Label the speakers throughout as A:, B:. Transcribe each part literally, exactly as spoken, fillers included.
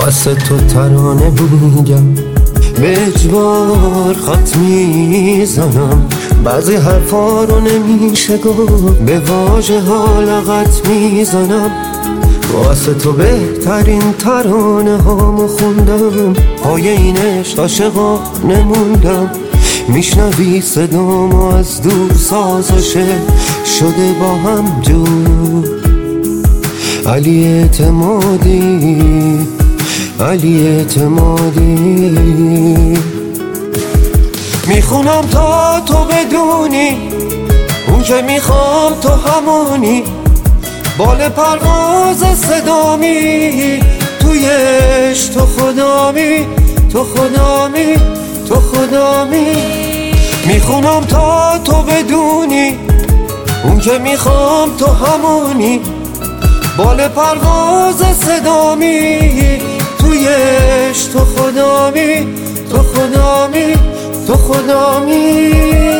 A: واسه تو ترانه میگم، به اجبار خط میزنم، بعضی حرفا رو نمیشه گفت، به واژه ها لغت میزنم. واسه تو بهترین ترانه هامو خوندم، پای این عشق عاشقا نموندم. میشنوی صدامو از دور، سازشه شده با هم جور. علی اعتمادی، علی اعتمادی. میخونم تا تو بدونی، اون که میخوام تو همونی. بال پرواز صدامی، توی عشق تو خدامی، تو خدامی، تو خدامی. میخونم تا تو بدونی، اون که میخوام تو همونی. بال پرواز صدامی، توی عشق تو خدامی، تو خدامی، تو خدامی.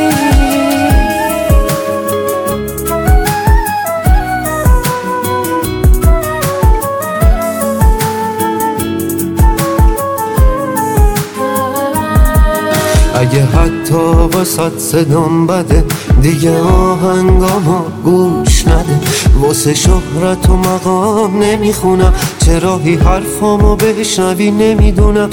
A: اگه حتی واسه صدام بده، دیگه آهنگامو گوش نده. واسه شهرت و مقام نمیخونم، چراهی حرفامو بشنوی نمیدونم،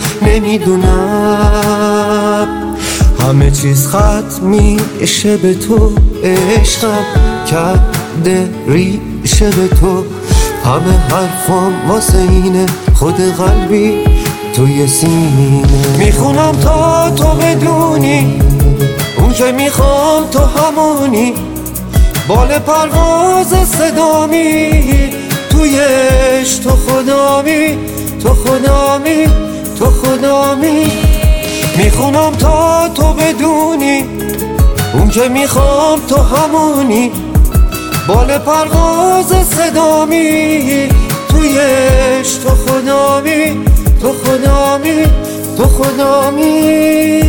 A: نمیدونم. همه چیز ختم میشه به تو، عشقم کرده ریشه به تو. همه حرفام واسه اینه، خود قلبی توی سینه. میخونم تا تو بدونی، اون که میخوام تو همونی. بال پرواز صدامی، توی عشق تو خدامی، تو خدامی، تو خدامی. میخونم تا تو بدونی، اون که میخوام تو همونی. بال پرواز صدامی، توی عشق تو خدامی، تو خدامی، تو خدامی.